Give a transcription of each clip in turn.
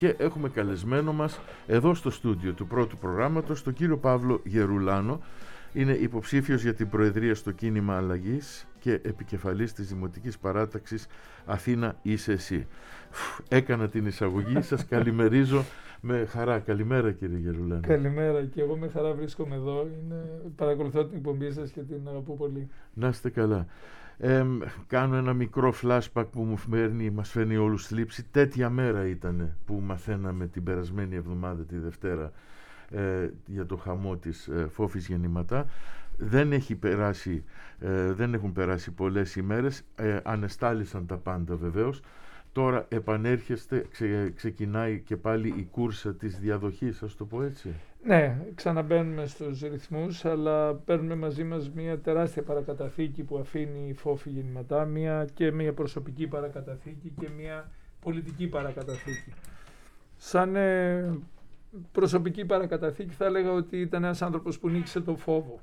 Και έχουμε καλεσμένο μας εδώ στο στούντιο του πρώτου προγράμματος τον κύριο Παύλο Γερουλάνο. Είναι υποψήφιος για την Προεδρία στο Κίνημα Αλλαγής και επικεφαλής της Δημοτικής Παράταξης Αθήνα είσαι εσύ. Έκανα την εισαγωγή, σας καλημερίζω με χαρά. Καλημέρα κύριε Γερουλάνο. Καλημέρα, και εγώ με χαρά βρίσκομαι εδώ. Παρακολουθώ την εκπομπή σας και την αγαπώ πολύ. Να είστε καλά. Κάνω ένα μικρό flashback που μας φέρνει όλους θλίψη. Τέτοια μέρα ήταν που μαθαίναμε την περασμένη εβδομάδα, τη Δευτέρα, για το χαμό της Φόφης Γεννηματά. Δεν έχουν περάσει πολλές ημέρες, ανεστάλησαν τα πάντα βεβαίως. Τώρα επανέρχεστε, ξεκινάει και πάλι η κούρσα της διαδοχής, ας το πω έτσι. Ναι, ξαναμπαίνουμε στους ρυθμούς, αλλά παίρνουμε μαζί μας μια τεράστια παρακαταθήκη που αφήνει η Φόφη Γεννηματά, μια προσωπική παρακαταθήκη και μια πολιτική παρακαταθήκη. Σαν προσωπική παρακαταθήκη θα έλεγα ότι ήταν ένας άνθρωπος που νίκησε τον φόβο.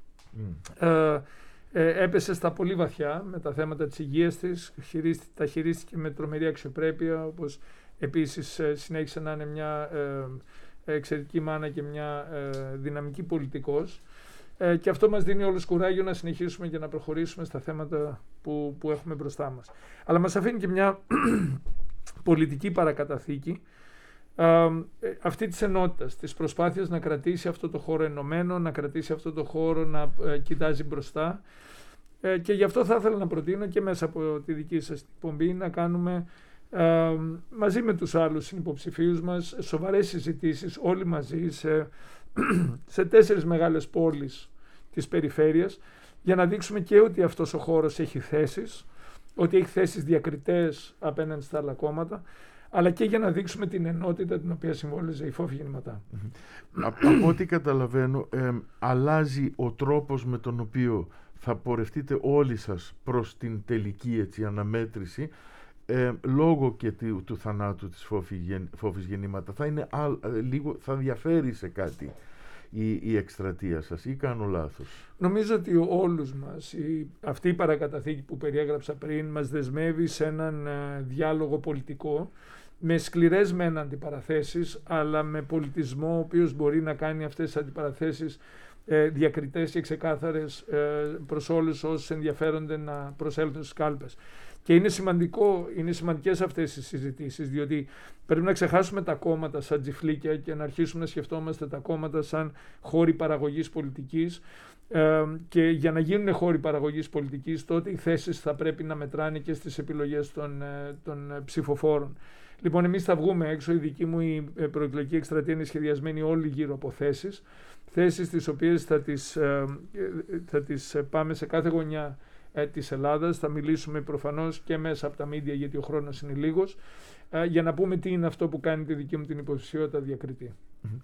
Έπεσε στα πολύ βαθιά με τα θέματα της υγείας της, τα χειρίστηκε με τρομερή αξιοπρέπεια, όπως επίσης συνέχισε να είναι μια εξαιρετική μάνα και μια δυναμική πολιτικός, και αυτό μας δίνει όλους κουράγιο να συνεχίσουμε και να προχωρήσουμε στα θέματα που έχουμε μπροστά μας. Αλλά μας αφήνει και μια πολιτική παρακαταθήκη αυτή της ενότητας, της προσπάθειας να κρατήσει αυτό το χώρο ενωμένο, να κρατήσει αυτό το χώρο να κοιτάζει μπροστά, και γι' αυτό θα ήθελα να προτείνω και μέσα από τη δική σας εκπομπή να κάνουμε μαζί με τους άλλους συνυποψηφίους μας σοβαρές συζητήσεις όλοι μαζί σε 4 μεγάλες πόλεις της περιφέρειας, για να δείξουμε και ότι αυτός ο χώρος έχει θέσεις, ότι έχει θέσεις διακριτές απέναντι στα άλλα κόμματα, αλλά και για να δείξουμε την ενότητα την οποία συμβόλιζε η Φόφη Γεννηματά. Από ό,τι καταλαβαίνω, αλλάζει ο τρόπος με τον οποίο θα πορευτείτε όλοι σας προς την τελική αναμέτρηση, λόγω και του θανάτου της Φόφης Γεννηματά. Θα διαφέρει σε κάτι η εκστρατεία σας, ή κάνω λάθος? Νομίζω ότι όλους μας αυτή η παρακαταθήκη που περιέγραψα πριν μας δεσμεύει σε έναν διάλογο πολιτικό, με σκληρές μεν αντιπαραθέσεις, αλλά με πολιτισμό ο οποίος μπορεί να κάνει αυτές τις αντιπαραθέσεις διακριτές και ξεκάθαρες προς όλους όσους ενδιαφέρονται να προσέλθουν στις κάλπες. Και είναι σημαντικές αυτές οι συζητήσεις, διότι πρέπει να ξεχάσουμε τα κόμματα σαν τζιφλίκια και να αρχίσουμε να σκεφτόμαστε τα κόμματα σαν χώροι παραγωγής πολιτικής, και για να γίνουν χώροι παραγωγής πολιτικής, τότε οι θέσεις θα πρέπει να μετράνε και στις επιλογές των ψηφοφόρων. Λοιπόν, εμείς θα βγούμε έξω, η δική μου η προεκλογική εκστρατεία είναι σχεδιασμένη όλη γύρω από θέσεις τις οποίες θα τις πάμε σε κάθε γωνιά της Ελλάδας. Θα μιλήσουμε προφανώς και μέσα από τα μίντια, γιατί ο χρόνος είναι λίγος, για να πούμε τι είναι αυτό που κάνει τη δική μου την υποψηφιότητα διακριτή.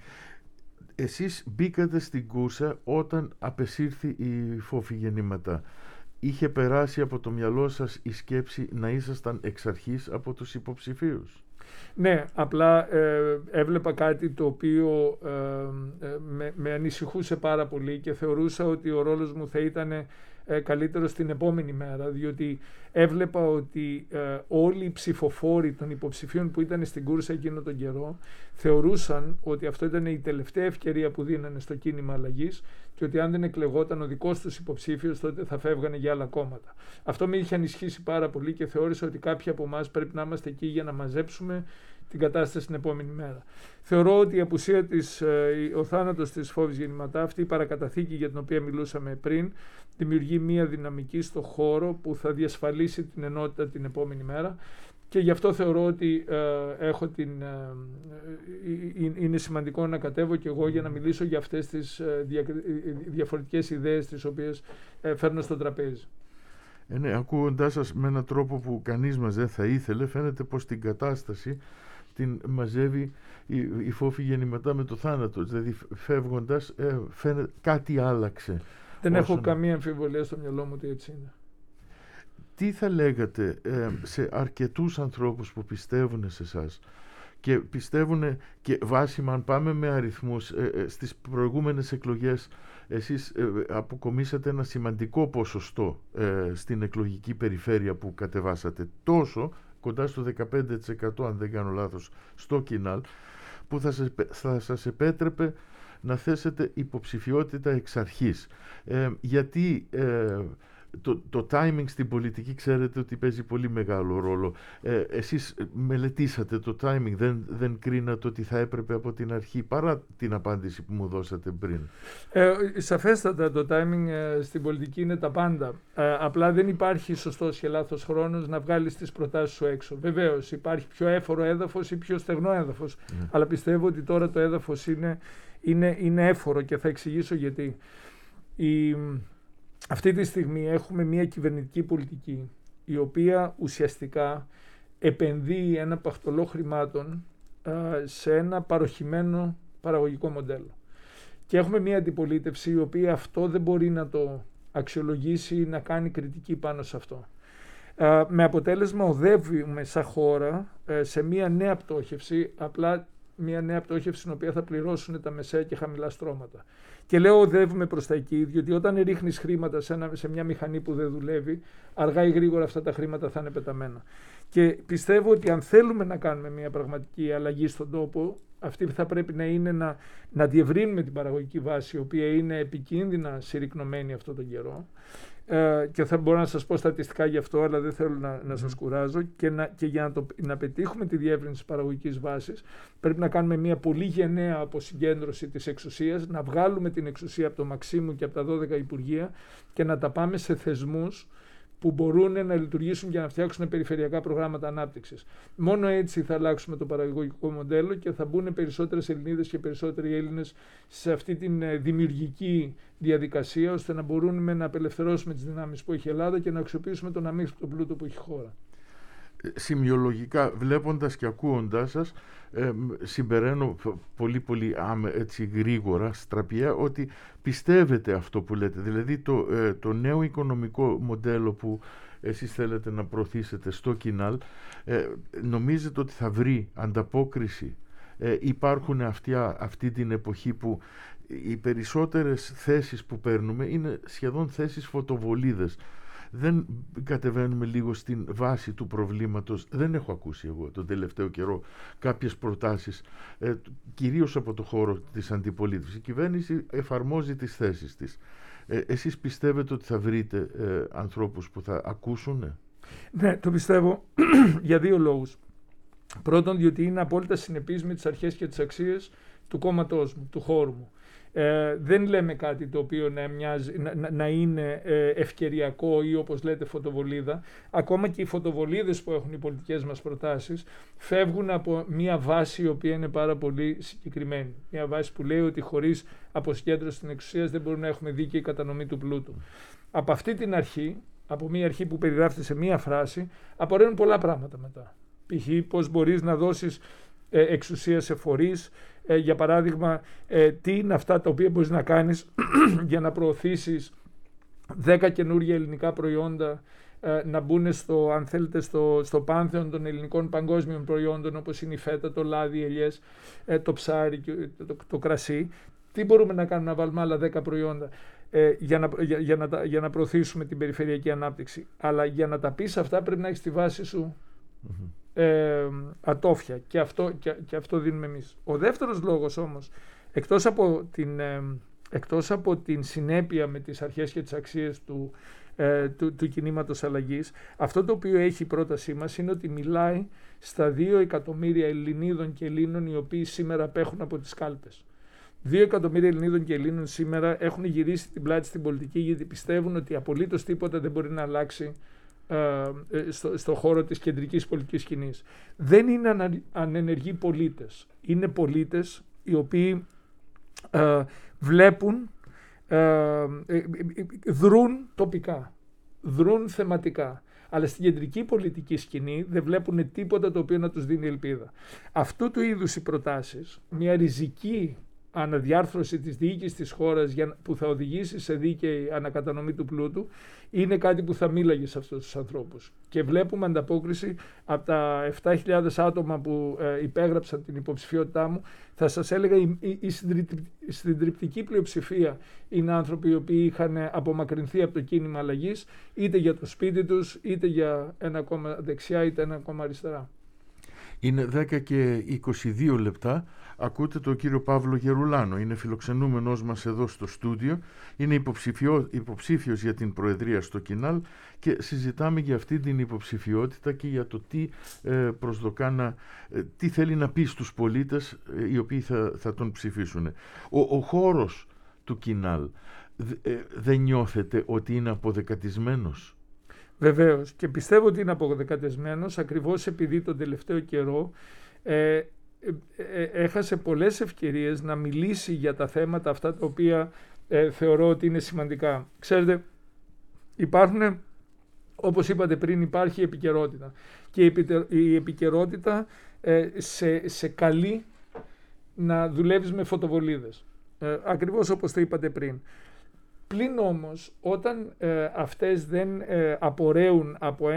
Εσείς μπήκατε στην κούρσα όταν απεσύρθη η Φόφη Γεννηματά. Είχε περάσει από το μυαλό σας η σκέψη να ήσασταν εξ αρχής από τους υποψηφίους? Ναι, απλά έβλεπα κάτι το οποίο με ανησυχούσε πάρα πολύ και θεωρούσα ότι ο ρόλος μου θα ήταν καλύτερο στην επόμενη μέρα, διότι έβλεπα ότι όλοι οι ψηφοφόροι των υποψηφίων που ήταν στην κούρσα εκείνο τον καιρό θεωρούσαν ότι αυτό ήταν η τελευταία ευκαιρία που δίνανε στο κίνημα αλλαγής, και ότι αν δεν εκλεγόταν ο δικός τους υποψήφιος, τότε θα φεύγανε για άλλα κόμματα. Αυτό με είχε ανισχύσει πάρα πολύ και θεώρησα ότι κάποιοι από εμάς πρέπει να είμαστε εκεί για να μαζέψουμε την κατάσταση την επόμενη μέρα. Θεωρώ ότι η απουσία ο θάνατος της Φόφης Γεννηματά, αυτή η παρακαταθήκη για την οποία μιλούσαμε πριν, δημιουργεί μία δυναμική στο χώρο που θα διασφαλίσει την ενότητα την επόμενη μέρα, και γι' αυτό θεωρώ ότι είναι σημαντικό να κατέβω και εγώ για να μιλήσω για αυτές τις διαφορετικές ιδέες τις οποίες φέρνω στο τραπέζι. Ναι, ακούγοντάς σας με έναν τρόπο που κανείς μας δεν θα ήθελε, φαίνεται πως την κατάσταση την μαζεύει η Φόφη Γεννηματά με το θάνατο. Δηλαδή φεύγοντας φαίνεται κάτι άλλαξε. Δεν έχω καμία αμφιβολία στο μυαλό μου ότι έτσι είναι. Τι θα λέγατε σε αρκετούς ανθρώπους που πιστεύουν σε εσάς και πιστεύουν, και βάσιμα αν πάμε με αριθμούς, στις προηγούμενες εκλογές εσείς αποκομίσατε ένα σημαντικό ποσοστό στην εκλογική περιφέρεια που κατεβάσατε, τόσο κοντά στο 15% αν δεν κάνω λάθος στο Κινάλ, που θα σας επέτρεπε να θέσετε υποψηφιότητα εξ αρχής. Γιατί το timing στην πολιτική ξέρετε ότι παίζει πολύ μεγάλο ρόλο. Εσείς μελετήσατε το timing, δεν κρίνατε ότι θα έπρεπε από την αρχή, παρά την απάντηση που μου δώσατε πριν? Σαφέστατα το timing στην πολιτική είναι τα πάντα. Απλά δεν υπάρχει σωστός και λάθος χρόνος να βγάλεις τις προτάσεις σου έξω. Βεβαίως υπάρχει πιο έφορο έδαφος ή πιο στεγνό έδαφος, αλλά πιστεύω ότι τώρα το έδαφος είναι έφορο και θα εξηγήσω γιατί. Αυτή τη στιγμή έχουμε μια κυβερνητική πολιτική η οποία ουσιαστικά επενδύει ένα παχτολό χρημάτων σε ένα παροχημένο παραγωγικό μοντέλο. Και έχουμε μια αντιπολίτευση η οποία αυτό δεν μπορεί να το αξιολογήσει ή να κάνει κριτική πάνω σε αυτό. Με αποτέλεσμα οδεύουμε σαν χώρα σε μια νέα πτώχευση, απλά μια νέα πτώχευση στην οποία θα πληρώσουν τα μεσαία και χαμηλά στρώματα. Και λέω οδεύουμε προς τα εκεί, διότι όταν ρίχνεις χρήματα σε μια μηχανή που δεν δουλεύει, αργά ή γρήγορα αυτά τα χρήματα θα είναι πεταμένα. Και πιστεύω ότι αν θέλουμε να κάνουμε μια πραγματική αλλαγή στον τόπο, αυτή θα πρέπει να είναι να διευρύνουμε την παραγωγική βάση, η οποία είναι επικίνδυνα συρρικνωμένη αυτόν τον καιρό. Και θα μπορώ να σας πω στατιστικά γι' αυτό, αλλά δεν θέλω να σας κουράζω. Και για να πετύχουμε τη διεύρυνση της παραγωγικής βάσης, πρέπει να κάνουμε μια πολύ γενναία αποσυγκέντρωση της εξουσίας, να βγάλουμε την εξουσία από το Μαξίμου και από τα 12 υπουργεία και να τα πάμε σε θεσμούς που μπορούν να λειτουργήσουν για να φτιάξουν περιφερειακά προγράμματα ανάπτυξης. Μόνο έτσι θα αλλάξουμε το παραγωγικό μοντέλο και θα μπουν περισσότερες Ελληνίδες και περισσότεροι Έλληνες σε αυτή την δημιουργική διαδικασία, ώστε να μπορούμε να απελευθερώσουμε τις δυνάμεις που έχει η Ελλάδα και να αξιοποιήσουμε τον αμύθιτο πλούτο που έχει η χώρα. Σημειολογικά, βλέποντας και ακούγοντάς σας, συμπεραίνω πολύ έτσι γρήγορα, στραπιαία, ότι πιστεύετε αυτό που λέτε. Δηλαδή το νέο οικονομικό μοντέλο που εσείς θέλετε να προωθήσετε στο Κινάλ, νομίζετε ότι θα βρει ανταπόκριση? Υπάρχουν αυτή την εποχή που οι περισσότερες θέσεις που παίρνουμε είναι σχεδόν θέσεις φωτοβολίδες. Δεν κατεβαίνουμε λίγο στην βάση του προβλήματος? Δεν έχω ακούσει εγώ τον τελευταίο καιρό κάποιες προτάσεις, κυρίως από το χώρο της αντιπολίτευσης. Η κυβέρνηση εφαρμόζει τις θέσεις της. Εσείς πιστεύετε ότι θα βρείτε ανθρώπους που θα ακούσουν? Ναι, το πιστεύω για δύο λόγους. Πρώτον, διότι είναι απόλυτα συνεπής με τις αρχές και τις αξίες του κόμματός μου, του χώρου μου. Δεν λέμε κάτι το οποίο να είναι ευκαιριακό ή, όπως λέτε, φωτοβολίδα. Ακόμα και οι φωτοβολίδες που έχουν οι πολιτικές μας προτάσεις φεύγουν από μια βάση η οποία είναι πάρα πολύ συγκεκριμένη. Μια βάση που λέει ότι χωρίς αποσυγκέντρωση της εξουσίας δεν μπορούμε να έχουμε δίκαιη κατανομή του πλούτου. Από αυτή την αρχή, από μια αρχή που περιγράφεται σε μια φράση, απορρέουν πολλά πράγματα μετά. Π.χ. πώς μπορείς να δώσεις εξουσία σε φορείς, για παράδειγμα, τι είναι αυτά τα οποία μπορείς να κάνεις για να προωθήσεις 10 καινούργια ελληνικά προϊόντα να μπουν στο πάνθεον των ελληνικών παγκόσμιων προϊόντων, όπως είναι η φέτα, το λάδι, οι ελιές, το ψάρι, το κρασί. Τι μπορούμε να κάνουμε, να βάλουμε άλλα 10 προϊόντα για να προωθήσουμε την περιφερειακή ανάπτυξη? Αλλά για να τα πεις αυτά πρέπει να έχεις τη βάση σου ατόφια, και αυτό δίνουμε εμείς. Ο δεύτερος λόγος όμως, εκτός από την συνέπεια με τις αρχές και τις αξίες του κινήματος αλλαγής, αυτό το οποίο έχει η πρότασή μας είναι ότι μιλάει στα 2 εκατομμύρια Ελληνίδων και Ελλήνων οι οποίοι σήμερα απέχουν από τις κάλπες. 2 εκατομμύρια Ελληνίδων και Ελλήνων σήμερα έχουν γυρίσει την πλάτη στην πολιτική, γιατί πιστεύουν ότι απολύτως τίποτα δεν μπορεί να αλλάξει στο χώρο της κεντρικής πολιτικής σκηνής. Δεν είναι ανενεργοί πολίτες. Είναι πολίτες οι οποίοι βλέπουν, δρούν τοπικά, δρούν θεματικά. Αλλά στην κεντρική πολιτική σκηνή δεν βλέπουν τίποτα το οποίο να τους δίνει ελπίδα. Αυτού του είδους οι προτάσεις, μια ριζική αναδιάρθρωση της διοίκησης της χώρας που θα οδηγήσει σε δίκαιη ανακατανομή του πλούτου, είναι κάτι που θα μίλαγε σε αυτούς τους ανθρώπους. Και βλέπουμε ανταπόκριση από τα 7.000 άτομα που υπέγραψαν την υποψηφιότητά μου. Θα σας έλεγα η συντριπτική πλειοψηφία είναι άνθρωποι οι οποίοι είχαν απομακρυνθεί από το κίνημα αλλαγής, είτε για το σπίτι τους, είτε για ένα κόμμα δεξιά, είτε ένα κόμμα αριστερά. Είναι 10 και 22 λεπτά. Ακούτε τον κύριο Παύλο Γερουλάνο. Είναι φιλοξενούμενος μας εδώ στο στούντιο. Είναι υποψήφιος για την Προεδρία στο Κινάλ και συζητάμε για αυτή την υποψηφιότητα και για το τι τι θέλει να πει στους πολίτες οι οποίοι θα τον ψηφίσουν. Ο χώρος του Κινάλ δεν νιώθετε ότι είναι αποδεκατισμένος? Βεβαίως, και πιστεύω ότι είναι αποδεκατισμένος ακριβώς επειδή τον τελευταίο καιρό έχασε πολλές ευκαιρίες να μιλήσει για τα θέματα αυτά τα οποία θεωρώ ότι είναι σημαντικά. Ξέρετε, υπάρχουν, όπως είπατε πριν, υπάρχει επικαιρότητα και η επικαιρότητα σε καλεί να δουλεύεις με φωτοβολίδες, ακριβώς όπως το είπατε πριν. Πλην όμως, όταν αυτές δεν απορρέουν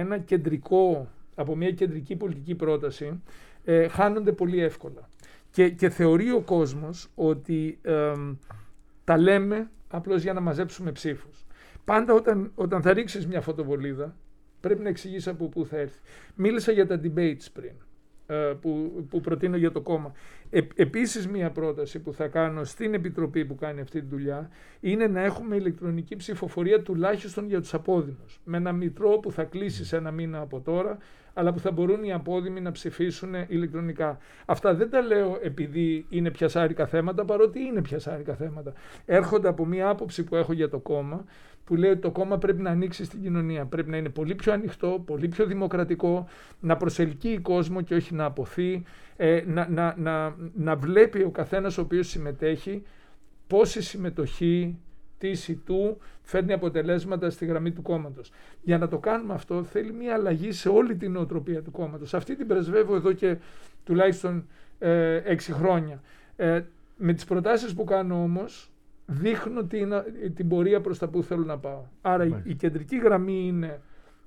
από μια κεντρική πολιτική πρόταση, χάνονται πολύ εύκολα. Και θεωρεί ο κόσμος ότι τα λέμε απλώς για να μαζέψουμε ψήφους. Πάντα όταν θα ρίξεις μια φωτοβολίδα, πρέπει να εξηγείς από πού θα έρθει. Μίλησα για τα debates πριν, που προτείνω για το κόμμα. Επίσης, μια πρόταση που θα κάνω στην Επιτροπή που κάνει αυτή τη δουλειά είναι να έχουμε ηλεκτρονική ψηφοφορία τουλάχιστον για τους απόδημους. Με ένα μητρό που θα κλείσει σε ένα μήνα από τώρα, αλλά που θα μπορούν οι απόδημοι να ψηφίσουν ηλεκτρονικά. Αυτά δεν τα λέω επειδή είναι πιασάρικα θέματα, παρότι είναι πιασάρικα θέματα. Έρχονται από μια άποψη που έχω για το κόμμα, που λέει ότι το κόμμα πρέπει να ανοίξει στην κοινωνία. Πρέπει να είναι πολύ πιο ανοιχτό, πολύ πιο δημοκρατικό, να προσελκύει κόσμο και όχι να αποθεί, να βλέπει ο καθένας ο οποίος συμμετέχει πόση συμμετοχή του φέρνει αποτελέσματα στη γραμμή του κόμματος. Για να το κάνουμε αυτό θέλει μια αλλαγή σε όλη την νοοτροπία του κόμματος. Αυτή την πρεσβεύω εδώ και τουλάχιστον 6 χρόνια. Με τις προτάσεις που κάνω όμως δείχνω την πορεία προς τα που θέλω να πάω. Άρα η κεντρική γραμμή είναι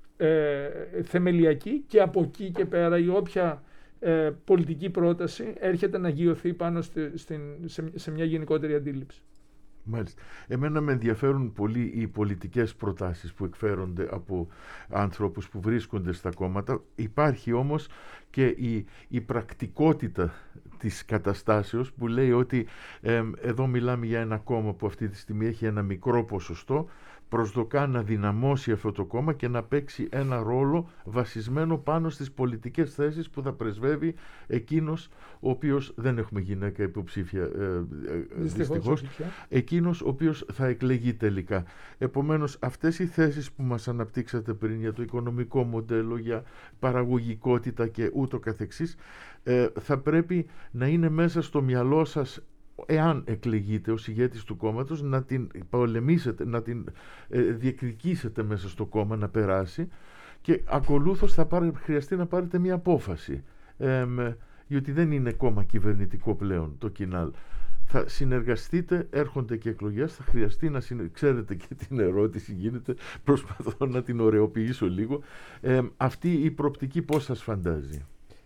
θεμελιακή και από εκεί και πέρα η όποια πολιτική πρόταση έρχεται να γειωθεί πάνω σε μια γενικότερη αντίληψη. Μάλιστα. Εμένα με ενδιαφέρουν πολύ οι πολιτικές προτάσεις που εκφέρονται από άνθρωπους που βρίσκονται στα κόμματα. Υπάρχει όμως και η πρακτικότητα της καταστάσεως που λέει ότι εδώ μιλάμε για ένα κόμμα που αυτή τη στιγμή έχει ένα μικρό ποσοστό, προσδοκά να δυναμώσει αυτό το κόμμα και να παίξει ένα ρόλο βασισμένο πάνω στις πολιτικές θέσεις που θα πρεσβεύει εκείνος ο οποίος, δεν έχουμε γυναίκα υποψήφια δυστυχώς, εκείνος ο οποίος θα εκλεγεί τελικά. Επομένως αυτές οι θέσεις που μας αναπτύξατε πριν για το οικονομικό μοντέλο, για παραγωγικότητα και ούτω καθεξής, θα πρέπει να είναι μέσα στο μυαλό σας, εάν εκλεγείτε ως ηγέτης του κόμματος, να την πολεμήσετε, να την διεκδικήσετε μέσα στο κόμμα, να περάσει, και ακολούθως θα χρειαστεί να πάρετε μια απόφαση, γιατί δεν είναι κόμμα κυβερνητικό πλέον το Κινάλ. Θα συνεργαστείτε, έρχονται και εκλογές, θα χρειαστεί να ξέρετε και την ερώτηση γίνεται, προσπαθώ να την ωρεοποιήσω λίγο. Αυτή η προοπτική πώς σας φαντάζει?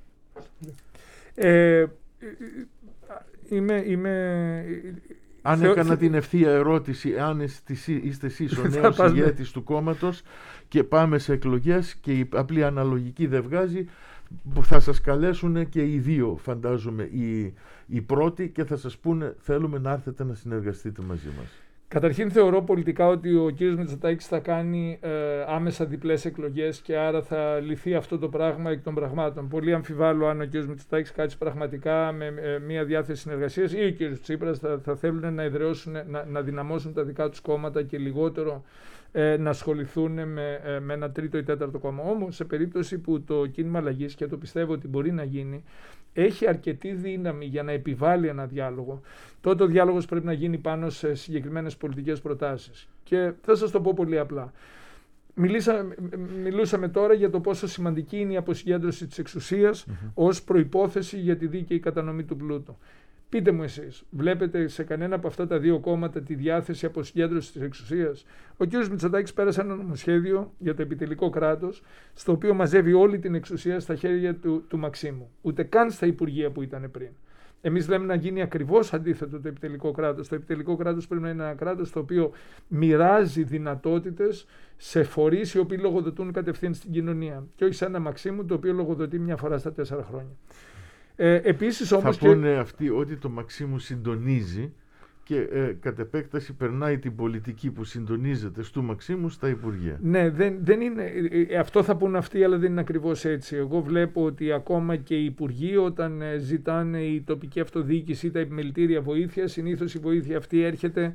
Αν έκανα την ευθεία ερώτηση, αν είστε εσείς ο νέος ηγέτης του κόμματος και πάμε σε εκλογές και η απλή αναλογική δεν βγάζει, θα σας καλέσουν και οι δύο, φαντάζομαι, οι πρώτοι, και θα σας πούνε θέλουμε να έρθετε να συνεργαστείτε μαζί μας. Καταρχήν θεωρώ πολιτικά ότι ο κύριος Μητσοτάκης θα κάνει άμεσα διπλές εκλογές και άρα θα λυθεί αυτό το πράγμα εκ των πραγμάτων. Πολύ αμφιβάλλω αν ο κύριος Μητσοτάκης κάτσει πραγματικά με μια διάθεση συνεργασίας, ή ο κύριος Τσίπρας θα θέλουν να εδραιώσουν, να δυναμώσουν τα δικά τους κόμματα και λιγότερο να ασχοληθούν με ένα τρίτο ή τέταρτο κόμμα. Όμως σε περίπτωση που το κίνημα αλλαγής, και το πιστεύω ότι μπορεί να γίνει, έχει αρκετή δύναμη για να επιβάλλει ένα διάλογο, τότε ο διάλογος πρέπει να γίνει πάνω σε συγκεκριμένες πολιτικές προτάσεις. Και θα σας το πω πολύ απλά. Μιλούσαμε τώρα για το πόσο σημαντική είναι η αποσυγκέντρωση της εξουσίας ως προϋπόθεση για τη δίκαιη κατανομή του πλούτου. Πείτε μου εσείς, βλέπετε σε κανένα από αυτά τα δύο κόμματα τη διάθεση αποσυγκέντρωσης της εξουσίας? Ο κ. Μητσοτάκης πέρασε ένα νομοσχέδιο για το επιτελικό κράτος, στο οποίο μαζεύει όλη την εξουσία στα χέρια του Μαξίμου. Ούτε καν στα υπουργεία που ήταν πριν. Εμείς λέμε να γίνει ακριβώς αντίθετο το επιτελικό κράτος. Το επιτελικό κράτος πρέπει να είναι ένα κράτος το οποίο μοιράζει δυνατότητες σε φορείς οι οποίοι λογοδοτούν κατευθείαν στην κοινωνία. Και όχι σε ένα Μαξίμου το οποίο λογοδοτεί μια φορά στα 4 χρόνια. Επίσης όμως. Θα πούνε αυτοί ότι το Μαξίμου συντονίζει και κατ' επέκταση περνάει την πολιτική που συντονίζεται στο Μαξίμου στα Υπουργεία. Ναι, δεν είναι, αυτό θα πούνε αυτοί, αλλά δεν είναι ακριβώς έτσι. Εγώ βλέπω ότι ακόμα και οι Υπουργοί, όταν ζητάνε η τοπική αυτοδιοίκηση ή τα επιμελητήρια βοήθεια, συνήθως η βοήθεια αυτή έρχεται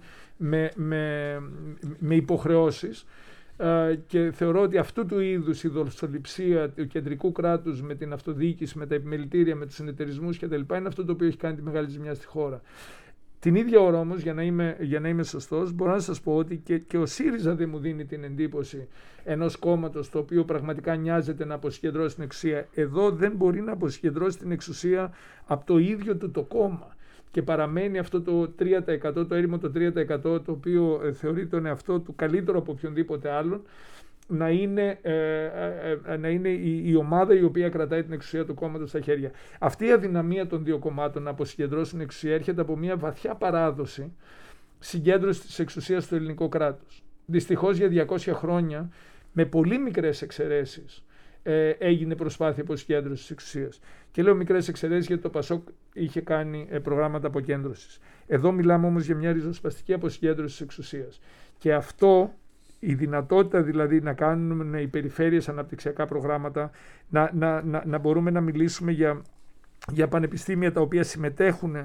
με υποχρεώσεις. Και θεωρώ ότι αυτού του είδους η δολοφονία του κεντρικού κράτους με την αυτοδιοίκηση, με τα επιμελητήρια, με τους συνεταιρισμούς κτλ. Είναι αυτό το οποίο έχει κάνει τη μεγάλη ζημιά στη χώρα. Την ίδια ώρα όμως, για να είμαι σωστός, μπορώ να σας πω ότι και ο ΣΥΡΙΖΑ δεν μου δίνει την εντύπωση ενός κόμματος το οποίο πραγματικά νοιάζεται να αποσυγκεντρώσει την εξουσία. Εδώ δεν μπορεί να αποσυγκεντρώσει την εξουσία από το ίδιο του το κόμμα. Και παραμένει αυτό το 3%, το έρημο το 3%, το οποίο θεωρεί τον εαυτό του καλύτερο από οποιονδήποτε άλλον, να είναι η ομάδα η οποία κρατάει την εξουσία του κόμματος στα χέρια. Αυτή η αδυναμία των δύο κομμάτων να αποσυγκεντρώσουν εξουσία έρχεται από μια βαθιά παράδοση συγκέντρωση της εξουσίας στο ελληνικό κράτος. Δυστυχώς για 200 χρόνια, με πολύ μικρές εξαιρέσεις, έγινε προσπάθεια αποσυγκέντρωσης της εξουσίας. Και λέω μικρές εξαιρέσεις γιατί το ΠΑΣΟΚ είχε κάνει προγράμματα αποκέντρωσης. Εδώ μιλάμε όμως για μια ριζοσπαστική αποσυγκέντρωση της εξουσίας. Και αυτό, η δυνατότητα δηλαδή να κάνουν οι περιφέρειες αναπτυξιακά προγράμματα, να μπορούμε να μιλήσουμε για πανεπιστήμια τα οποία συμμετέχουν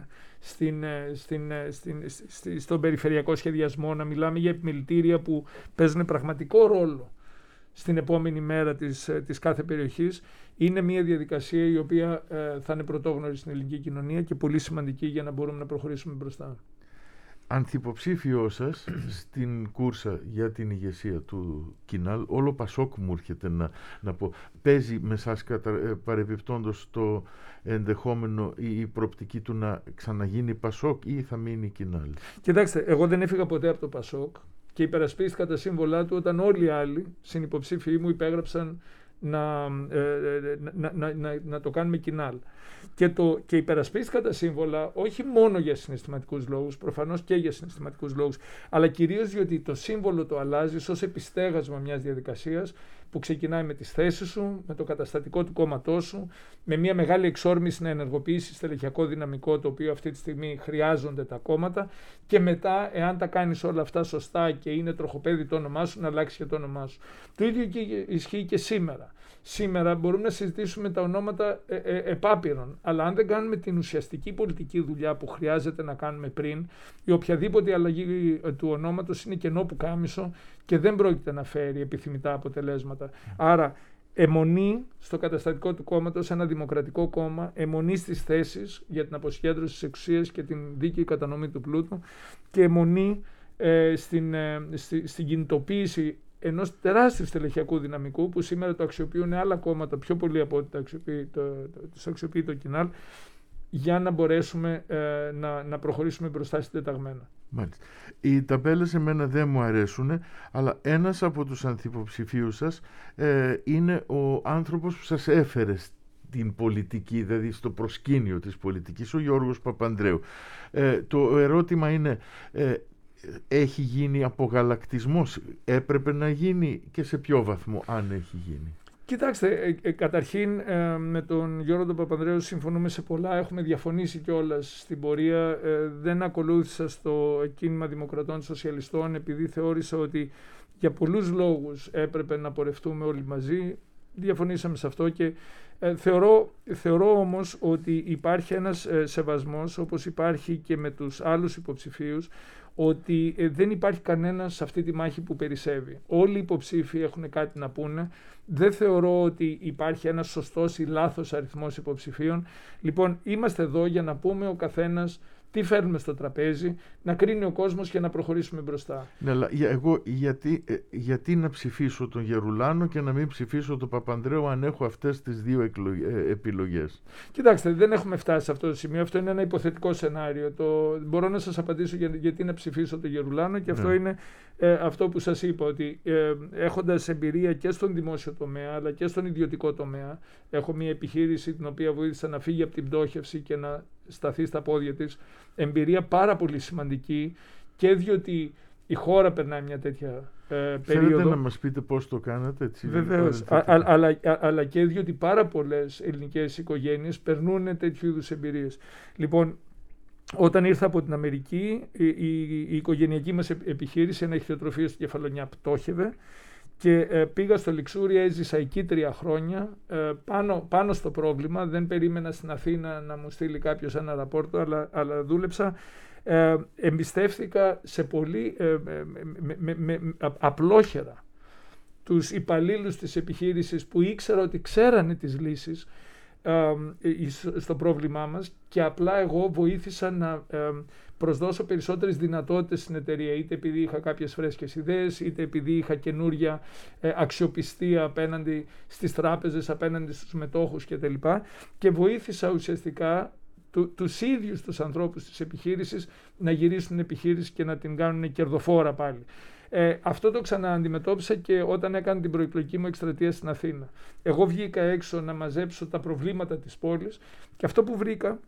στον περιφερειακό σχεδιασμό, να μιλάμε για επιμελητήρια που παίζουν πραγματικό ρόλο στην επόμενη μέρα της κάθε περιοχής, είναι μια διαδικασία η οποία θα είναι πρωτόγνωρη στην ελληνική κοινωνία και πολύ σημαντική για να μπορούμε να προχωρήσουμε μπροστά. Ανθυποψήφιό σας στην κούρσα για την ηγεσία του Κινάλ, όλο Πασόκ μου έρχεται να πω, παίζει με σας παρεπιπτόντως το ενδεχόμενο η προοπτική του να ξαναγίνει Πασόκ ή θα μείνει Κινάλ? Κοιτάξτε, εγώ δεν έφυγα ποτέ από το Πασόκ και υπερασπίστηκα τα σύμβολά του όταν όλοι οι άλλοι συνυποψήφοι μου υπέγραψαν να το κάνουμε Κινάλ. Και υπερασπίστηκα τα σύμβολα όχι μόνο για συναισθηματικούς λόγους, προφανώς και για συναισθηματικούς λόγους, αλλά κυρίως διότι το σύμβολο το αλλάζεις ως επιστέγασμα μιας διαδικασίας που ξεκινάει με τις θέσεις σου, με το καταστατικό του κόμματός σου, με μια μεγάλη εξόρμηση να ενεργοποιήσεις στελεχειακό δυναμικό, το οποίο αυτή τη στιγμή χρειάζονται τα κόμματα, και μετά, εάν τα κάνεις όλα αυτά σωστά και είναι τροχοπέδι το όνομά σου, να αλλάξει και το όνομά σου. Το ίδιο και ισχύει και σήμερα. Σήμερα μπορούμε να συζητήσουμε τα ονόματα επάπειρων, αλλά αν δεν κάνουμε την ουσιαστική πολιτική δουλειά που χρειάζεται να κάνουμε πριν, η οποιαδήποτε αλλαγή του ονόματος είναι κενό πουκάμισο και δεν πρόκειται να φέρει επιθυμητά αποτελέσματα. Άρα, αιμονή στο καταστατικό του κόμματος, ένα δημοκρατικό κόμμα, αιμονή στις θέσεις για την αποσυγκέντρωση της εξουσίας και την δίκαιη κατανομή του πλούτου και αιμονή στην κινητοποίηση ενός τεράστιου στελεχειακού δυναμικού που σήμερα το αξιοποιούν άλλα κόμματα πιο πολύ από ό,τι το αξιοποιεί το Κινάλ, για να μπορέσουμε να προχωρήσουμε μπροστά συντεταγμένα. Μάλιστα. Οι ταμπέλες εμένα δεν μου αρέσουν, αλλά ένας από τους ανθυποψηφίους σας είναι ο άνθρωπος που σας έφερε την πολιτική, δηλαδή στο προσκήνιο της πολιτικής, ο Γιώργος Παπανδρέου. Το ερώτημα είναι, έχει γίνει απογαλακτισμός? Έπρεπε να γίνει και σε ποιο βαθμό, αν έχει γίνει? Κοιτάξτε, καταρχήν με τον Γιώργο τον Παπανδρέου συμφωνούμε σε πολλά, έχουμε διαφωνήσει κιόλας στην πορεία. Δεν ακολούθησα στο κίνημα Δημοκρατών Σοσιαλιστών επειδή θεώρησα ότι για πολλούς λόγους έπρεπε να πορευτούμε όλοι μαζί. Διαφωνήσαμε σε αυτό και θεωρώ όμως ότι υπάρχει ένας σεβασμός, όπως υπάρχει και με τους άλλους υποψηφίους, ότι δεν υπάρχει κανένας σε αυτή τη μάχη που περισσεύει. Όλοι οι υποψήφοι έχουν κάτι να πούνε. Δεν θεωρώ ότι υπάρχει ένας σωστός ή λάθος αριθμός υποψηφίων. Λοιπόν, είμαστε εδώ για να πούμε ο καθένας τι φέρνουμε στο τραπέζι, να κρίνει ο κόσμος και να προχωρήσουμε μπροστά. Ναι, αλλά εγώ γιατί να ψηφίσω τον Γερουλάνο και να μην ψηφίσω τον Παπανδρέου αν έχω αυτές τις δύο επιλογές? Κοιτάξτε, δεν έχουμε φτάσει σε αυτό το σημείο. Αυτό είναι ένα υποθετικό σενάριο. Μπορώ να σας απαντήσω γιατί να ψηφίσω τον Γερουλάνο και αυτό είναι αυτό που σας είπα, ότι έχοντας εμπειρία και στον δημόσιο τομέα αλλά και στον ιδιωτικό τομέα, έχω μια επιχείρηση την οποία βοήθησα να φύγει από την πτώχευση και να σταθεί στα πόδια της, εμπειρία πάρα πολύ σημαντική, και διότι η χώρα περνάει μια τέτοια περίοδο. Θέλετε να μας πείτε πώς το κάνατε? Έτσι, βεβαίως, αλλά και διότι πάρα πολλές ελληνικές οικογένειες περνούν τέτοιου είδους εμπειρίες. Λοιπόν, όταν ήρθα από την Αμερική, η οικογενειακή μας επιχείρηση, ένα ηχθειοτροφείο στην Κεφαλονιά, πτώχευε και πήγα στο Λιξούρια, έζησα εκεί 3 χρόνια πάνω στο πρόβλημα. Δεν περίμενα στην Αθήνα να μου στείλει κάποιος ένα ραπόρτο, αλλά δούλεψα. Εμπιστεύτηκα σε πολύ απλόχερα τους υπαλλήλους της επιχείρησης που ήξερα ότι ξέρανε τις λύσεις στο πρόβλημά μας, και απλά εγώ βοήθησα να προσδώσω περισσότερες δυνατότητες στην εταιρεία, είτε επειδή είχα κάποιες φρέσκες ιδέες, είτε επειδή είχα καινούρια αξιοπιστία απέναντι στις τράπεζες, απέναντι στους μετόχους κτλ. Και βοήθησα ουσιαστικά τους ίδιους τους ανθρώπους της επιχείρησης να γυρίσουν την επιχείρηση και να την κάνουν κερδοφόρα πάλι. Αυτό το ξανααντιμετώπισα και όταν έκανα την προεκλογική μου εκστρατεία στην Αθήνα. Εγώ βγήκα έξω να μαζέψω τα προβλήματα της πόλης και αυτό που βρήκα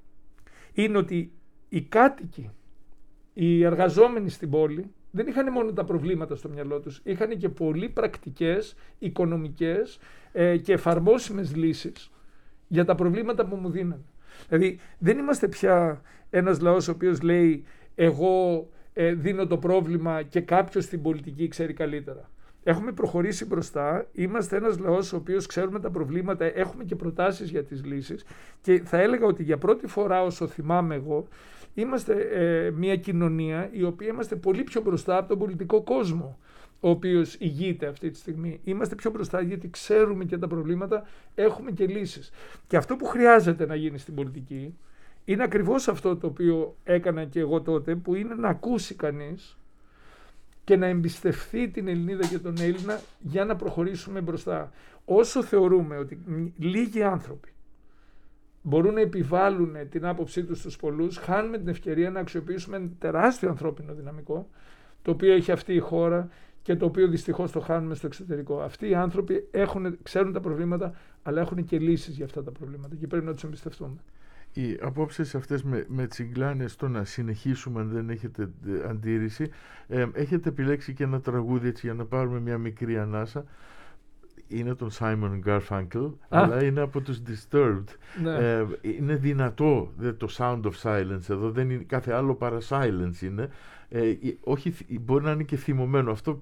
είναι ότι οι κάτοικοι, οι εργαζόμενοι στην πόλη δεν είχαν μόνο τα προβλήματα στο μυαλό τους, είχαν και πολύ πρακτικές, οικονομικές και εφαρμόσιμες λύσεις για τα προβλήματα που μου δίνανε. Δηλαδή δεν είμαστε πια ένας λαός ο οποίος λέει εγώ δίνω το πρόβλημα και κάποιος στην πολιτική ξέρει καλύτερα. Έχουμε προχωρήσει μπροστά, είμαστε ένας λαός ο οποίος ξέρουμε τα προβλήματα, έχουμε και προτάσεις για τις λύσεις, και θα έλεγα ότι για πρώτη φορά, όσο θυμάμαι εγώ, είμαστε μια κοινωνία η οποία είμαστε πολύ πιο μπροστά από τον πολιτικό κόσμο, ο οποίος ηγείται αυτή τη στιγμή. Είμαστε πιο μπροστά γιατί ξέρουμε και τα προβλήματα, έχουμε και λύσεις. Και αυτό που χρειάζεται να γίνει στην πολιτική είναι ακριβώς αυτό το οποίο έκανα και εγώ τότε, που είναι να ακούσει κανείς και να εμπιστευτεί την Ελληνίδα και τον Έλληνα για να προχωρήσουμε μπροστά. Όσο θεωρούμε ότι λίγοι άνθρωποι μπορούν να επιβάλλουν την άποψή τους στους πολλούς, χάνουμε την ευκαιρία να αξιοποιήσουμε ένα τεράστιο ανθρώπινο δυναμικό, το οποίο έχει αυτή η χώρα και το οποίο δυστυχώς το χάνουμε στο εξωτερικό. Αυτοί οι άνθρωποι ξέρουν τα προβλήματα, αλλά έχουν και λύσεις για αυτά τα προβλήματα και πρέπει να τους εμπιστευτούμε. Οι απόψεις αυτές με τσιγκλάνε στο να συνεχίσουμε, αν δεν έχετε αντίρρηση. Έχετε επιλέξει και ένα τραγούδι έτσι για να πάρουμε μια μικρή ανάσα. Είναι τον Simon Garfunkel, αλλά είναι από τους Disturbed. Ναι. Είναι δυνατό το Sound of Silence εδώ, δεν είναι κάθε άλλο παρά silence είναι. Όχι, μπορεί να είναι και θυμωμένο. Αυτό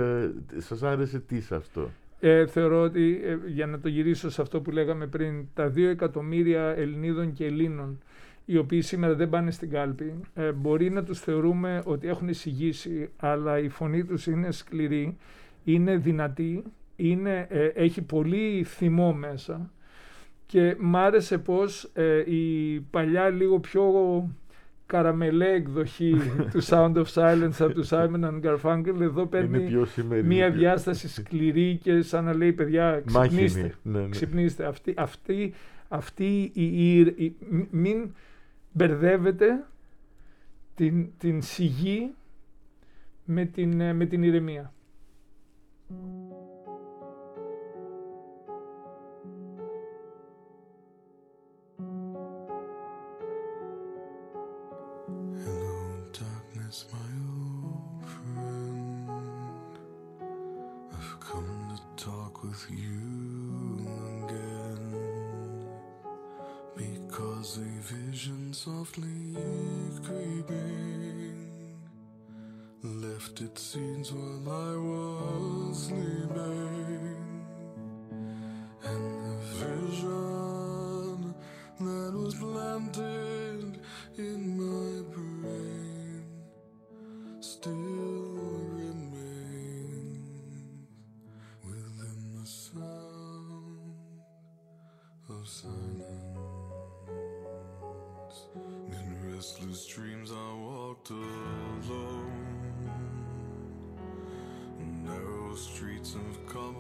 σας άρεσε τι σε αυτό? Θεωρώ ότι, για να το γυρίσω σε αυτό που λέγαμε πριν, τα 2 εκατομμύρια Ελληνίδων και Ελλήνων οι οποίοι σήμερα δεν πάνε στην κάλπη, μπορεί να τους θεωρούμε ότι έχουν εισηγήσει, αλλά η φωνή τους είναι σκληρή, είναι δυνατή, έχει πολύ θυμό μέσα, και μ' άρεσε πως η παλιά λίγο πιο καραμελέ εκδοχή του Sound of Silence από του Simon and Garfunkel εδώ παίρνει μια διάσταση σκληρή και σαν να λέει παιδιά ξυπνήστε, ξυπνήστε. Μην μπερδεύετε την σιγή με την ηρεμία. With you again, because a vision softly creeping left its scenes while I was sleeping, and the vision that was planted in my brain still silence, then restless dreams I walked alone, narrow streets of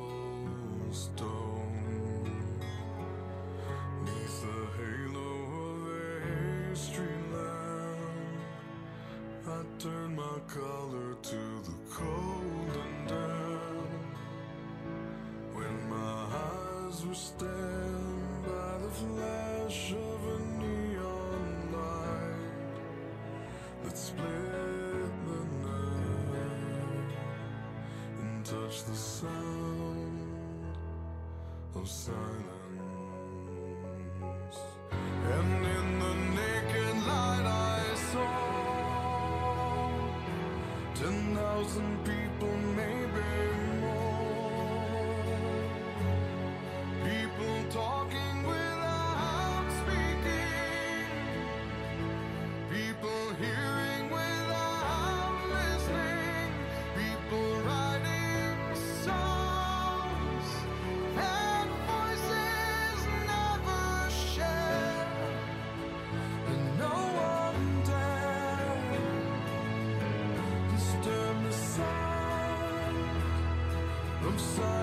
cobblestone, neath the halo of a street lamp, I turned my collar to the cold and damp, when my eyes were stabbed by the flash of a neon light that split the night and touched the sound of silence. And in the naked light I saw 10,000 people, maybe more, people talking without speaking, people hearing without listening, people writing songs that voices never share, and no one dared disturb the sound of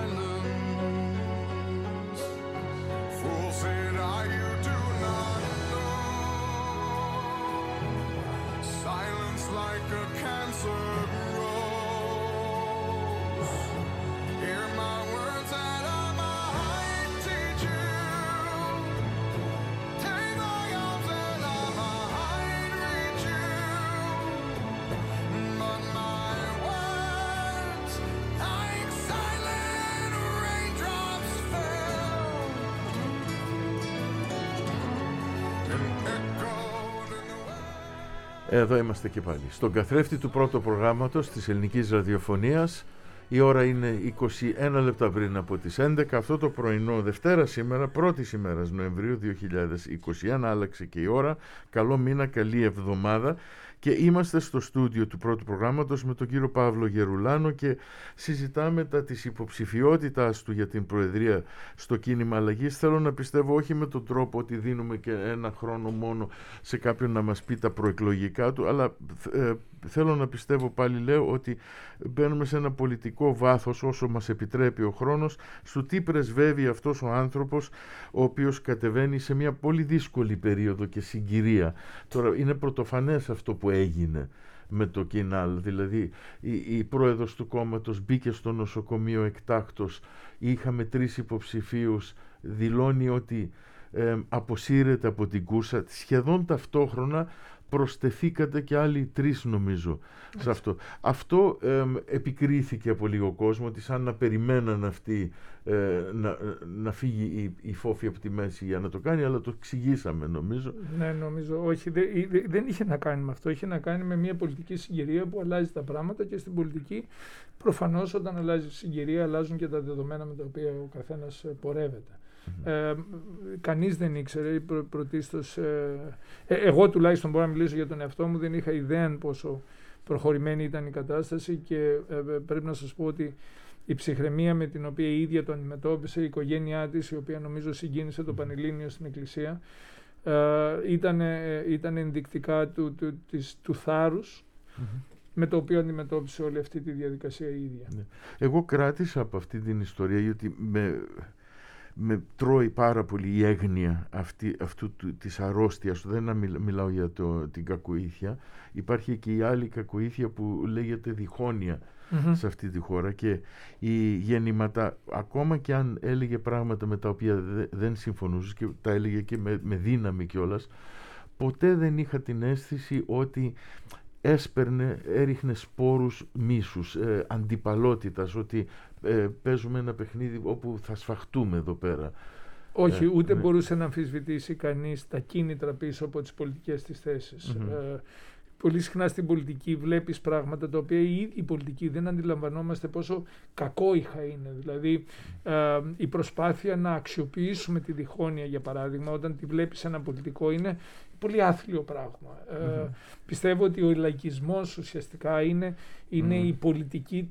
silence. Fool, said I, you do not know. Silence like a cancer grows. Hear my words that I might teach you. Take my arms and I might reach you. But my words, like silent raindrops, fell and echoed in the wind. Εδώ είμαστε και πάλι. Στον καθρέφτη του πρώτου προγράμματος της ελληνικής ραδιοφωνίας. Η ώρα είναι 21 λεπτά πριν από τις 11. Αυτό το πρωινό, Δευτέρα σήμερα, 1η ημέρας Νοεμβρίου 2021, άλλαξε και η ώρα. Καλό μήνα, καλή εβδομάδα. Και είμαστε στο στούντιο του πρώτου προγράμματος με τον κύριο Παύλο Γερουλάνο και συζητάμε τα της υποψηφιότητάς του για την Προεδρία στο κίνημα αλλαγής. Θέλω να πιστεύω όχι με τον τρόπο ότι δίνουμε και ένα χρόνο μόνο σε κάποιον να μας πει τα προεκλογικά του, αλλά θέλω να πιστεύω, πάλι λέω, ότι μπαίνουμε σε ένα πολιτικό βάθος όσο μας επιτρέπει ο χρόνος στο τι πρεσβεύει αυτός ο άνθρωπος, ο οποίος κατεβαίνει σε μια πολύ δύσκολη περίοδο και συγκυρία. Τώρα είναι πρωτοφανές αυτό που έγινε με το Κινάλ, δηλαδή η πρόεδρος του κόμματος μπήκε στο νοσοκομείο εκτάκτως, είχαμε 3 υποψηφίους, δηλώνει ότι αποσύρεται από την κούρσα, σχεδόν ταυτόχρονα προσθεθήκατε και άλλοι 3 νομίζω σε αυτό. Αυτό επικρίθηκε από λίγο κόσμο, ότι σαν να περιμέναν αυτοί να φύγει η φόφη από τη μέση για να το κάνει, αλλά το εξηγήσαμε νομίζω. Ναι, νομίζω. Όχι, δεν είχε να κάνει με αυτό. Είχε να κάνει με μια πολιτική συγκυρία που αλλάζει τα πράγματα, και στην πολιτική προφανώς όταν αλλάζει η συγκυρία αλλάζουν και τα δεδομένα με τα οποία ο καθένας πορεύεται. Κανείς δεν ήξερε πρωτίστως, εγώ τουλάχιστον μπορώ να μιλήσω για τον εαυτό μου, δεν είχα ιδέα πόσο προχωρημένη ήταν η κατάσταση, και πρέπει να σας πω ότι η ψυχραιμία με την οποία η ίδια το αντιμετώπισε, η οικογένειά της, η οποία νομίζω συγκίνησε το Πανελλήνιο στην Εκκλησία, ήταν ενδεικτικά του θάρρους με το οποίο αντιμετώπισε όλη αυτή τη διαδικασία η ίδια. Εγώ κράτησα από αυτή την ιστορία, γιατί με τρώει πάρα πολύ η έγνοια αυτού της αρρώστιας. Δεν μιλάω για την κακοήθεια. Υπάρχει και η άλλη κακοήθεια που λέγεται διχόνοια σε αυτή τη χώρα, και η γεννηματά, ακόμα και αν έλεγε πράγματα με τα οποία δεν συμφωνούσε και τα έλεγε και με δύναμη κιόλας, ποτέ δεν είχα την αίσθηση ότι έριχνε σπόρους μίσους, αντιπαλότητας, ότι παίζουμε ένα παιχνίδι όπου θα σφαχτούμε εδώ πέρα. Όχι, ούτε μπορούσε να αμφισβητήσει κανείς τα κίνητρα πίσω από τις πολιτικές της θέσεις. Πολύ συχνά στην πολιτική βλέπεις πράγματα τα οποία οι πολιτικοί δεν αντιλαμβανόμαστε πόσο κακόηχα είναι. Δηλαδή η προσπάθεια να αξιοποιήσουμε τη διχόνοια, για παράδειγμα, όταν τη βλέπεις ένα πολιτικό, είναι πολύ άθλιο πράγμα. Πιστεύω ότι ο λαϊκισμός ουσιαστικά είναι η πολιτική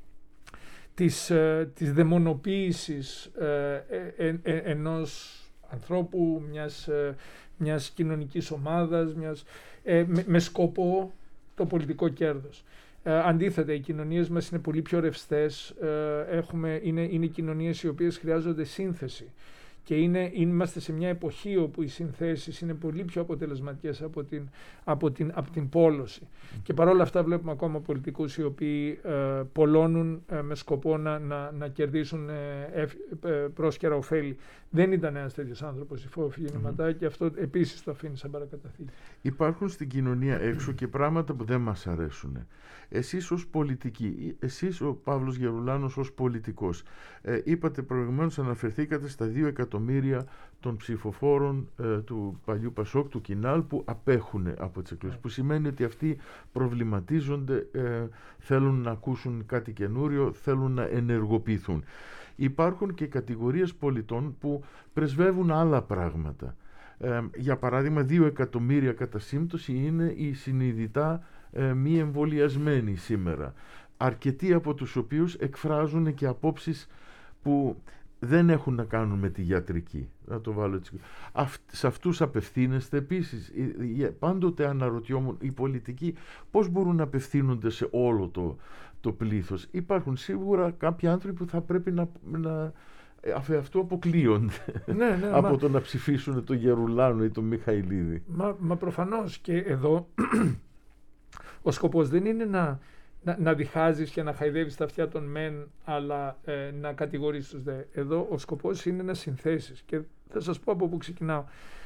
της δαιμονοποίησης ενός ανθρώπου, μιας κοινωνικής ομάδας, με σκοπό το πολιτικό κέρδος. Αντίθετα, οι κοινωνίες μας είναι πολύ πιο ρευστές, είναι κοινωνίες οι οποίες χρειάζονται σύνθεση και είμαστε σε μια εποχή όπου οι συνθέσεις είναι πολύ πιο αποτελεσματικές από την πόλωση. Και παρόλα αυτά βλέπουμε ακόμα πολιτικούς οι οποίοι πολλώνουν με σκοπό να κερδίσουν πρόσκαιρα ωφέλη. Δεν ήταν ένας τέτοιος άνθρωπος η Φόβη Γεννηματά και αυτό επίσης το αφήνει σαν παρακαταθήκη. Υπάρχουν στην κοινωνία έξω και πράγματα που δεν μας αρέσουν. Εσείς ως πολιτικοί, εσείς ο Παύλος Γερουλάνος ως πολιτικός, είπατε προηγουμένως, αναφερθήκατε στα 2 εκατομμύρια των ψηφοφόρων του παλιού Πασόκ, του Κινάλ, που απέχουν από τις εκλογές, που σημαίνει ότι αυτοί προβληματίζονται, θέλουν να ακούσουν κάτι καινούριο, θέλουν να ενεργοποιηθούν. Υπάρχουν και κατηγορίες πολιτών που πρεσβεύουν άλλα πράγματα. Για παράδειγμα, 2 εκατομμύρια κατά σύμπτωση είναι οι συνειδητά μη εμβολιασμένοι σήμερα. Αρκετοί από τους οποίους εκφράζουν και απόψεις που δεν έχουν να κάνουν με τη ιατρική. Να το βάλω έτσι. Σε αυτούς απευθύνεστε επίσης. Πάντοτε αναρωτιόμουν, οι πολιτικοί πώς μπορούν να απευθύνονται σε όλο το πλήθος. Υπάρχουν σίγουρα κάποιοι άνθρωποι που θα πρέπει να αυτού αποκλείονται από το να ψηφίσουν τον Γερουλάνο ή τον Μιχαηλίδη. Μα προφανώς, και εδώ ο σκοπός δεν είναι να διχάζεις και να χαϊδεύεις τα αυτιά των μεν, αλλά να κατηγορείς τους δε. Εδώ ο σκοπός είναι να συνθέσεις, και θα σας πω από πού ξεκινάω.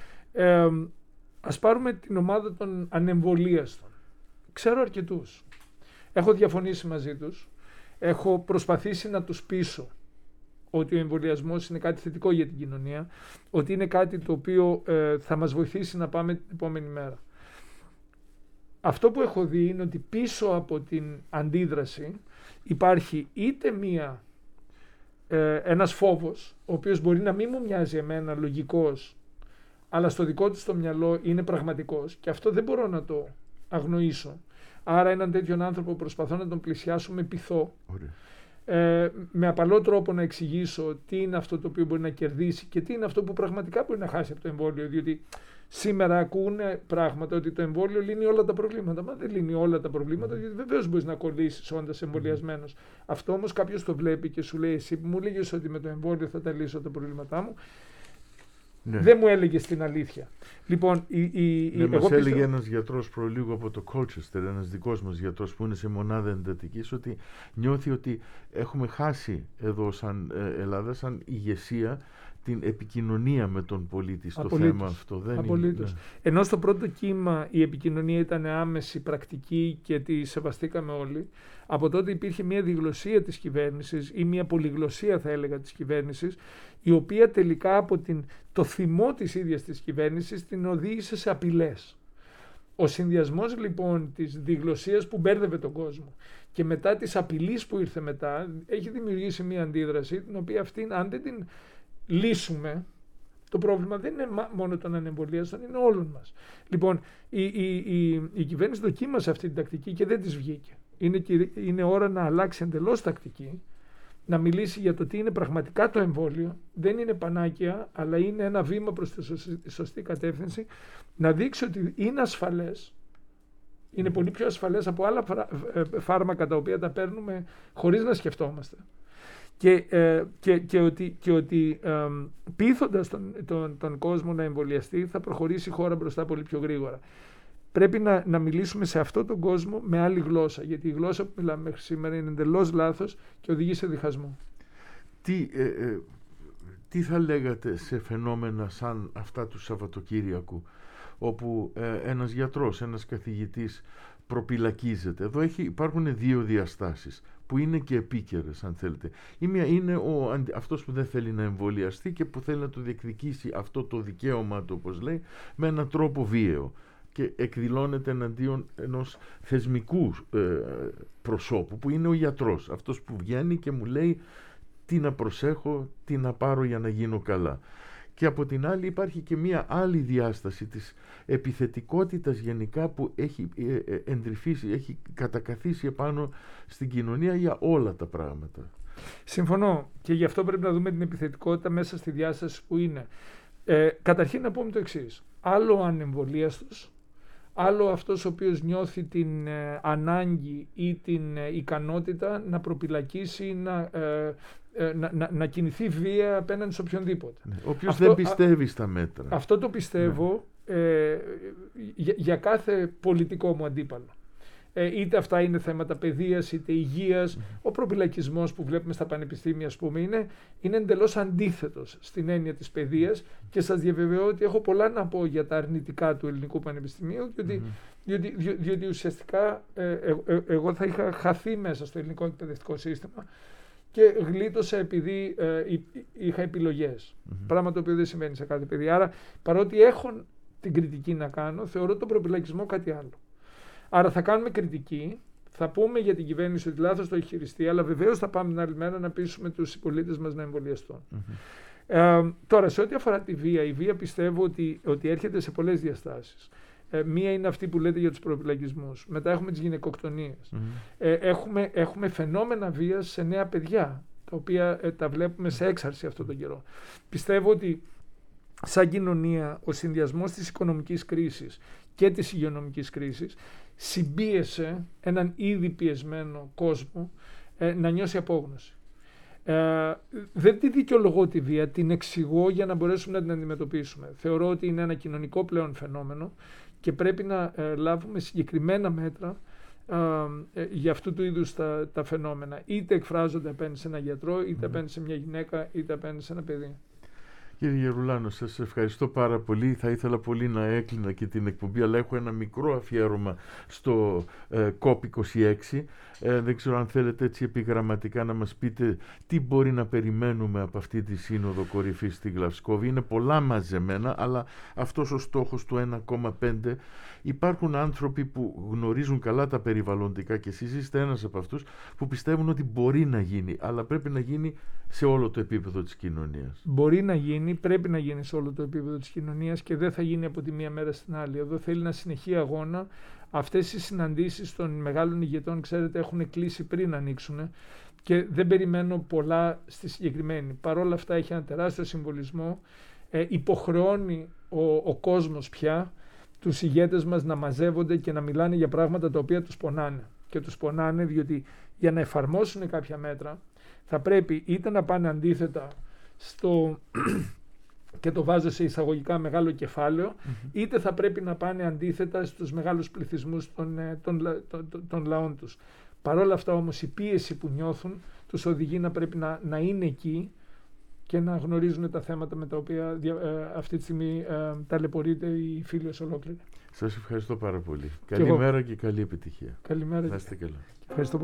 Ας πάρουμε την ομάδα των ανεμβολίαστων. Ξέρω αρκετούς. Έχω διαφωνήσει μαζί τους. Έχω προσπαθήσει να τους πείσω ότι ο εμβολιασμός είναι κάτι θετικό για την κοινωνία, ότι είναι κάτι το οποίο θα μας βοηθήσει να πάμε την επόμενη μέρα. Αυτό που έχω δει είναι ότι πίσω από την αντίδραση υπάρχει είτε ένας φόβος, ο οποίος μπορεί να μην μου μοιάζει εμένα λογικός, αλλά στο δικό του το μυαλό είναι πραγματικός, και αυτό δεν μπορώ να το αγνοήσω. Άρα έναν τέτοιον άνθρωπο προσπαθώ να τον πλησιάσω με πειθό, με απαλό τρόπο να εξηγήσω τι είναι αυτό το οποίο μπορεί να κερδίσει και τι είναι αυτό που πραγματικά μπορεί να χάσει από το εμβόλιο, διότι σήμερα ακούνε πράγματα ότι το εμβόλιο λύνει όλα τα προβλήματα. Μα δεν λύνει όλα τα προβλήματα, γιατί βεβαίως μπορείς να κολλήσεις όντας εμβολιασμένος. Αυτό όμως κάποιος το βλέπει και σου λέει: εσύ που μου έλεγες ότι με το εμβόλιο θα τα λύσω τα προβλήματά μου, δεν μου έλεγες την αλήθεια. Λοιπόν, μας έλεγε ένας γιατρός προλίγο από το Colchester, ένας δικός μας γιατρός που είναι σε μονάδα εντατικής, ότι νιώθει ότι έχουμε χάσει εδώ σαν Ελλάδα, σαν ηγεσία, την επικοινωνία με τον πολίτη στο θέμα αυτό. Απολύτως. Ενώ στο πρώτο κύμα η επικοινωνία ήταν άμεση, πρακτική και τη σεβαστήκαμε όλοι, από τότε υπήρχε μια διγλωσία της κυβέρνησης ή μια πολυγλωσία, θα έλεγα, της κυβέρνησης, η οποία τελικά από το θυμό της ίδιας της κυβέρνησης την οδήγησε σε απειλές. Ο συνδυασμός λοιπόν της διγλωσίας που μπέρδευε τον κόσμο και μετά της απειλής που ήρθε μετά έχει δημιουργήσει μια αντίδραση, την οποία αυτή, αν δεν την λύσουμε, το πρόβλημα δεν είναι μόνο των ανεμβολίαστων, είναι όλων μας. Λοιπόν, η κυβέρνηση δοκίμασε αυτή την τακτική και δεν της βγήκε. Είναι ώρα να αλλάξει εντελώς τακτική, να μιλήσει για το τι είναι πραγματικά το εμβόλιο. Δεν είναι πανάκια, αλλά είναι ένα βήμα προς τη σωστή κατεύθυνση, να δείξει ότι είναι ασφαλές. Είναι πολύ πιο ασφαλές από άλλα φάρμακα τα οποία τα παίρνουμε χωρίς να σκεφτόμαστε. Και ότι πείθοντας τον κόσμο να εμβολιαστεί, θα προχωρήσει η χώρα μπροστά πολύ πιο γρήγορα. Πρέπει να μιλήσουμε σε αυτόν τον κόσμο με άλλη γλώσσα, γιατί η γλώσσα που μιλάμε μέχρι σήμερα είναι εντελώς λάθος και οδηγεί σε διχασμό. Τι θα λέγατε σε φαινόμενα σαν αυτά του Σαββατοκύριακου, όπου ένας γιατρός, ένας καθηγητής προπυλακίζεται? Εδώ υπάρχουν δύο διαστάσεις που είναι και επίκαιρες, αν θέλετε. Η μία είναι αυτός που δεν θέλει να εμβολιαστεί και που θέλει να το διεκδικήσει αυτό το δικαίωμα του, όπως λέει, με έναν τρόπο βίαιο, και εκδηλώνεται εναντίον ενός θεσμικού προσώπου που είναι ο γιατρός, αυτός που βγαίνει και μου λέει τι να προσέχω, τι να πάρω για να γίνω καλά. Και από την άλλη υπάρχει και μία άλλη διάσταση της επιθετικότητας γενικά που έχει εντρυφήσει, έχει κατακαθίσει επάνω στην κοινωνία για όλα τα πράγματα. Συμφωνώ, και γι' αυτό πρέπει να δούμε την επιθετικότητα μέσα στη διάσταση που είναι. Καταρχήν να πούμε το εξής. Άλλο ο ανεμβολίαστος, άλλο αυτός ο οποίος νιώθει την ανάγκη ή την ικανότητα να προπυλακίσει, να κινηθεί βία απέναντι σε οποιονδήποτε. Ναι. Όποιος δεν πιστεύει στα μέτρα. Αυτό το πιστεύω για κάθε πολιτικό μου αντίπαλο. Είτε αυτά είναι θέματα παιδείας, είτε υγείας. Ο προπυλακισμός που βλέπουμε στα πανεπιστήμια, ας πούμε, είναι εντελώς αντίθετος στην έννοια της παιδείας, και σας διαβεβαιώ ότι έχω πολλά να πω για τα αρνητικά του ελληνικού πανεπιστημίου, διότι ουσιαστικά εγώ θα είχα χαθεί μέσα στο ελληνικό εκπαιδευτικό σύστημα και γλίτωσα επειδή είχα επιλογές. Πράγμα το οποίο δεν συμβαίνει σε κάθε παιδί. Άρα, παρότι έχω την κριτική να κάνω, θεωρώ τον προπυλακισμό κάτι άλλο. Άρα θα κάνουμε κριτική, θα πούμε για την κυβέρνηση ότι λάθος το έχει χειριστεί, αλλά βεβαίως θα πάμε την άλλη μέρα να πείσουμε τους συμπολίτες μας να εμβολιαστούν. Τώρα, σε ό,τι αφορά τη βία, η βία πιστεύω ότι έρχεται σε πολλές διαστάσεις. Μία είναι αυτή που λέτε για τους προπυλακισμούς. Μετά έχουμε τις γυναικοκτονίες. Έχουμε φαινόμενα βίας σε νέα παιδιά, τα οποία τα βλέπουμε σε έξαρση αυτόν τον καιρό. Πιστεύω ότι σαν κοινωνία ο συνδυασμός της οικονομικής κρίσης και της υγειονομικής κρίσης συμπίεσε έναν ήδη πιεσμένο κόσμο να νιώσει απόγνωση. Δεν τη δικαιολογώ τη βία, την εξηγώ για να μπορέσουμε να την αντιμετωπίσουμε. Θεωρώ ότι είναι ένα κοινωνικό πλέον φαινόμενο και πρέπει να λάβουμε συγκεκριμένα μέτρα για αυτού του είδους τα φαινόμενα. Είτε εκφράζονται απέναντι σε έναν γιατρό, είτε απέναντι σε μια γυναίκα, είτε απέναντι σε ένα παιδί. Κύριε Γερουλάνο, σας ευχαριστώ πάρα πολύ. Θα ήθελα πολύ να έκλεινα και την εκπομπή, αλλά έχω ένα μικρό αφιέρωμα στο COP26. Δεν ξέρω αν θέλετε έτσι επιγραμματικά να μας πείτε τι μπορεί να περιμένουμε από αυτή τη σύνοδο κορυφής στη Γλασκόβη. Είναι πολλά μαζεμένα, αλλά αυτός ο στόχος του 1,5, υπάρχουν άνθρωποι που γνωρίζουν καλά τα περιβαλλοντικά και εσείς είστε ένας από αυτούς που πιστεύουν ότι μπορεί να γίνει, αλλά πρέπει να γίνει σε όλο το επίπεδο της κοινωνίας. Μπορεί να γίνει, πρέπει να γίνει σε όλο το επίπεδο της κοινωνίας και δεν θα γίνει από τη μία μέρα στην άλλη. Εδώ θέλει ένα συνεχή αγώνα. Αυτές οι συναντήσεις των μεγάλων ηγετών, ξέρετε, έχουν κλείσει πριν ανοίξουν και δεν περιμένω πολλά στη συγκεκριμένη. Παρ' όλα αυτά έχει ένα τεράστιο συμβολισμό. Υποχρεώνει ο κόσμος πια τους ηγέτες μας να μαζεύονται και να μιλάνε για πράγματα τα οποία τους πονάνε. Και τους πονάνε διότι για να εφαρμόσουν κάποια μέτρα θα πρέπει είτε να πάνε αντίθετα και το βάζω σε εισαγωγικά μεγάλο κεφάλαιο, είτε θα πρέπει να πάνε αντίθετα στους μεγάλους πληθυσμούς των λαών τους. Παρ' όλα αυτά όμως η πίεση που νιώθουν τους οδηγεί να πρέπει να είναι εκεί και να γνωρίζουν τα θέματα με τα οποία αυτή τη στιγμή ταλαιπωρείται η Φίλιος ολόκληρη. Σας ευχαριστώ πάρα πολύ. Καλημέρα και καλή επιτυχία. Καλημέρα. Να είστε καλά. Ευχαριστώ.